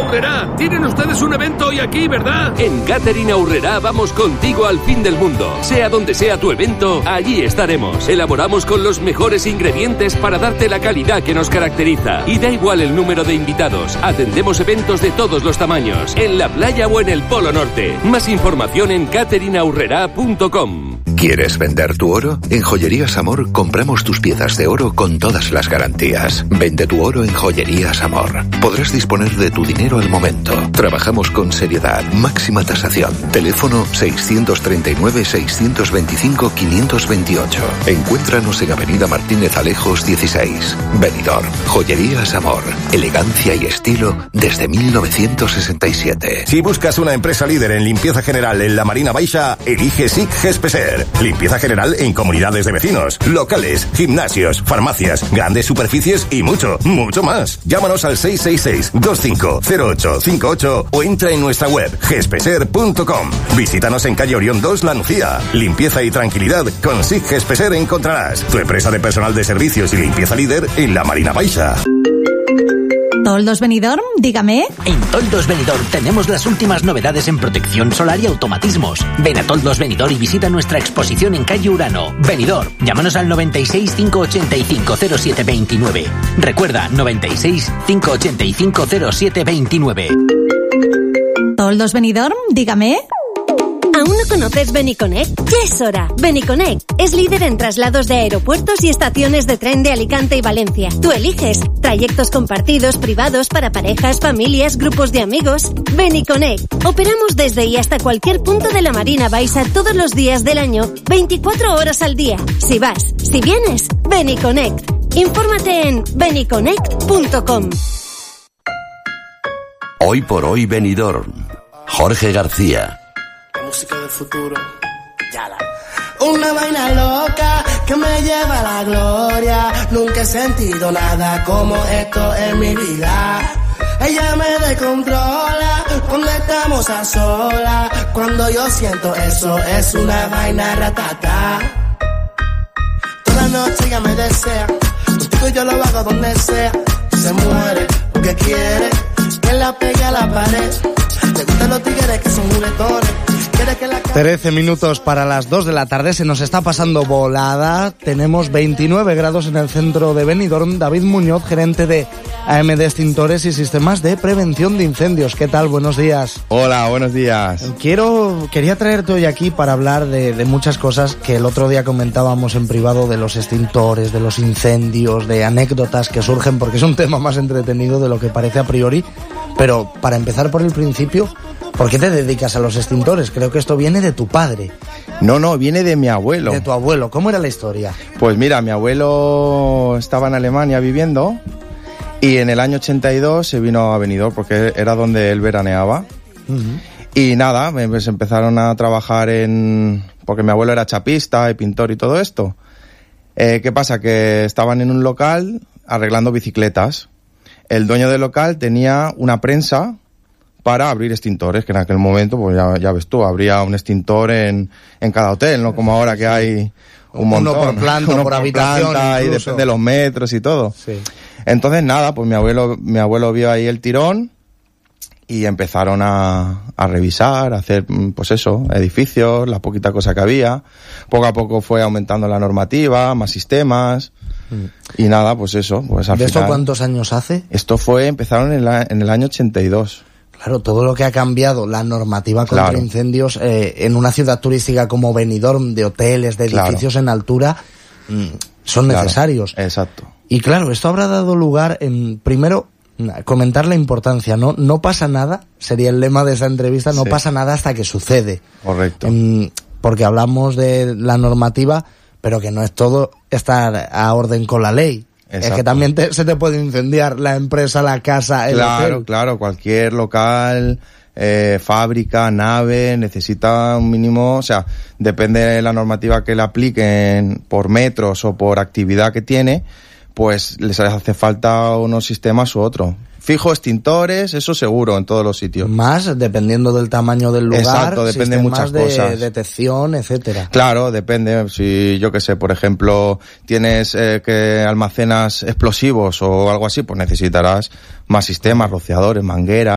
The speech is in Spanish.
Aurrerá. Tienen ustedes un evento hoy aquí, ¿verdad? En Catering Aurrerá vamos contigo al fin del mundo. Sea donde sea tu evento, allí estaremos. Elaboramos con los mejores ingredientes para darte la calidad que nos caracteriza. Y da igual el número de invitados. Atendemos eventos de todos los tamaños, en la playa o en el Polo Norte. Más información en cateringaurrera.com. ¿Quieres vender tu oro? En Joyerías Amor compramos tus piezas de oro con todas las garantías. Vende tu oro en Joyerías Amor. Podrás disponer de tu dinero al momento. Trabajamos con seriedad, máxima tasación. Teléfono 639-625-528. Encuéntranos en Avenida Martínez Alejos 16. Benidorm. Joyerías Amor. Elegancia y estilo desde 1967. Si buscas una empresa líder en limpieza general en la Marina Baixa, elige SIC Gespeser. Limpieza general en comunidades de vecinos, locales, gimnasios, farmacias, grandes superficies y mucho, mucho más. Llámanos al 666-250858 o entra en nuestra web gespeser.com. Visítanos en calle Orión 2, La Nucía. Limpieza y tranquilidad con SIC Gespeser encontrarás. Tu empresa de personal de servicios y limpieza líder en la Marina Baixa. ¿Toldos Benidorm? Dígame. En Toldos Benidorm tenemos las últimas novedades en protección solar y automatismos. Ven a Toldos Benidorm y visita nuestra exposición en calle Urano. Benidorm, llámanos al 96 585 0729. Recuerda, 96 585 0729. ¿Toldos Benidorm? Dígame. ¿Aún no conoces Beniconnect? Ya es hora. Beniconnect es líder en traslados de aeropuertos y estaciones de tren de Alicante y Valencia. Tú eliges trayectos compartidos, privados, para parejas, familias, grupos de amigos. Beniconnect. Operamos desde y hasta cualquier punto de la Marina Baixa todos los días del año, 24 horas al día. Si vas, si vienes, Beniconnect. Infórmate en beniconnect.com. Hoy por hoy Benidorm. Jorge García. Música del futuro. Una vaina loca que me lleva a la gloria. Nunca he sentido nada como esto en mi vida. Ella me descontrola cuando estamos a solas. Cuando yo siento eso es una vaina ratata. Toda noche ella me desea. Contigo yo lo hago donde sea. Se muere porque quiere que la pegue a la pared. Le gustan los tigres que son muletones. 13 minutos para las 2 de la tarde, se nos está pasando volada. Tenemos 29 grados en el centro de Benidorm. David Muñoz, gerente de AMD Extintores y Sistemas de Prevención de Incendios. ¿Qué tal? Buenos días. Hola, buenos días. Quería traerte hoy aquí para hablar de muchas cosas que el otro día comentábamos en privado, de los extintores, de los incendios, de anécdotas que surgen, porque es un tema más entretenido de lo que parece a priori. Pero para empezar por el principio, ¿por qué te dedicas a los extintores? Creo que esto viene de tu padre. No, viene de mi abuelo. De tu abuelo. ¿Cómo era la historia? Pues mira, mi abuelo estaba en Alemania viviendo y en el año 82 se vino a Benidorm porque era donde él veraneaba. Uh-huh. Y nada, pues empezaron a trabajar porque mi abuelo era chapista y pintor y todo esto. ¿Qué pasa? Que estaban en un local arreglando bicicletas. El dueño del local tenía una prensa para abrir extintores, que en aquel momento, pues ya ves tú, habría un extintor en cada hotel, no como ahora que hay un montón. Uno por planta, uno por habitación, planta, y depende de los metros y todo. Sí. Entonces nada, pues mi abuelo vio ahí el tirón y empezaron a revisar, a hacer, pues eso, edificios, la poquita cosa que había. Poco a poco fue aumentando la normativa, más sistemas. Y nada, pues eso, pues al final. ¿De esto cuántos años hace? Esto empezaron en el año 82. Claro, todo lo que ha cambiado la normativa contra incendios en una ciudad turística como Benidorm, de hoteles, de edificios en altura, son necesarios. Exacto. Y claro, esto habrá dado lugar primero, comentar la importancia, ¿no? No pasa nada, sería el lema de esa entrevista, no pasa nada hasta que sucede. Correcto. Porque hablamos de la normativa, pero que no es todo estar a orden con la ley. Exacto. Es que también se te puede incendiar la empresa, la casa, el hotel. Claro, cualquier local, fábrica, nave, necesita un mínimo, o sea, depende de la normativa que le apliquen por metros o por actividad que tiene, pues les hace falta unos sistemas u otro. Fijo, extintores, eso seguro, en todos los sitios. Más, dependiendo del tamaño del lugar. Exacto, depende de muchas cosas. De detección, etcétera. Claro, depende. Si, yo qué sé, por ejemplo, tienes que almacenas explosivos o algo así, pues necesitarás más sistemas, rociadores, mangueras.